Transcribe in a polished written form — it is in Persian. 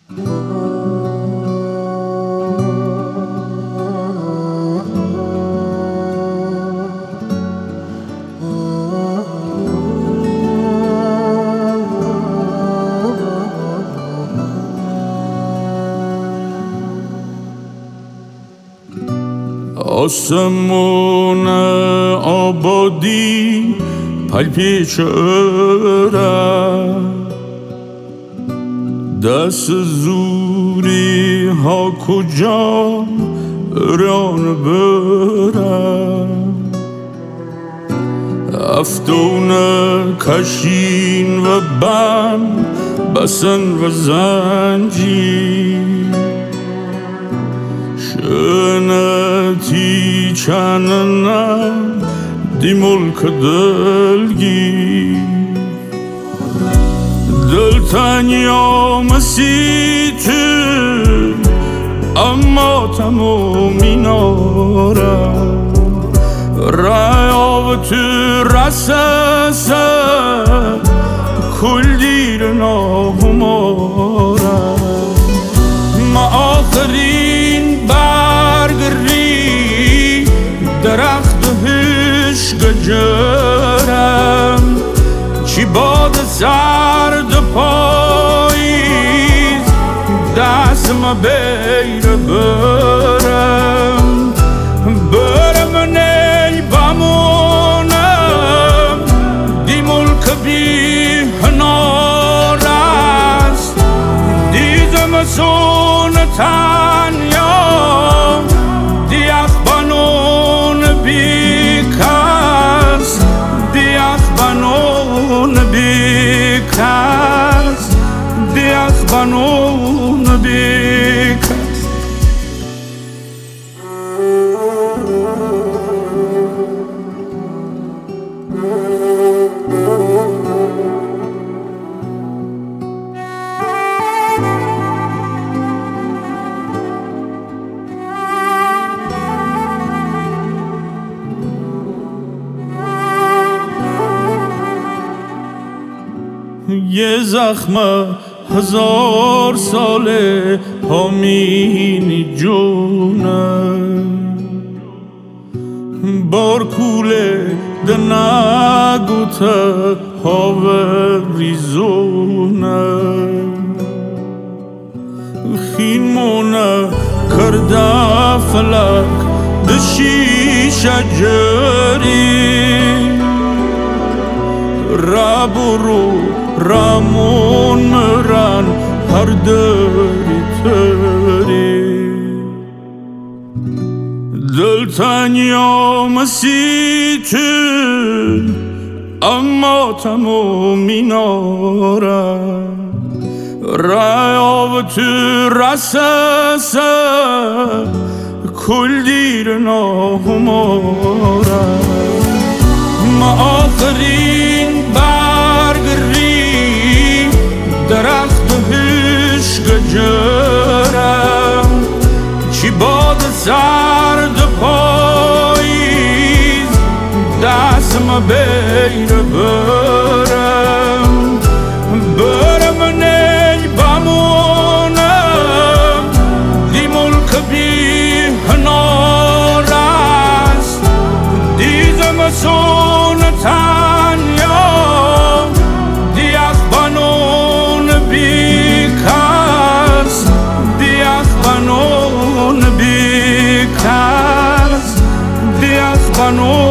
آسمون آبادی پلپیچ دست زوری ها کجا ران برم افتون کشین و بم بسن و زنجیر شنتی چننم دی ملک دلگی دلتنیا مسیتی اما تمومی نارم ریا و تو رسسه کل دیر ناهمارم ما آخرین برگری درخت عشق جرم چی باد سرد پاییز دست ما بیر برم نی بمونم دی ملک بی هنار است دی زمستون تنیا دی اخبانون بی کس دی اخبانون بی کس دی اخبانون بی کس یه زخم 1000 ساله پامینی جونه بارکوله دنگوته هاوه ریزونه خین مونه کرده فلک دشی شجری رابرو رامون مران هر دری تری دلتنیا مسیتی اما تمومی نارم ریا و تو رسسه کل دیر ناهمارم ما آخرین برگری درخت عشق جرم چی باد سرد پاییز دست ما بیر برم نی بمونم دی ملک بی هنار است دی زمستون تنیا دی اخبانون بی کس دی اخبانون بی کس دی اخبانون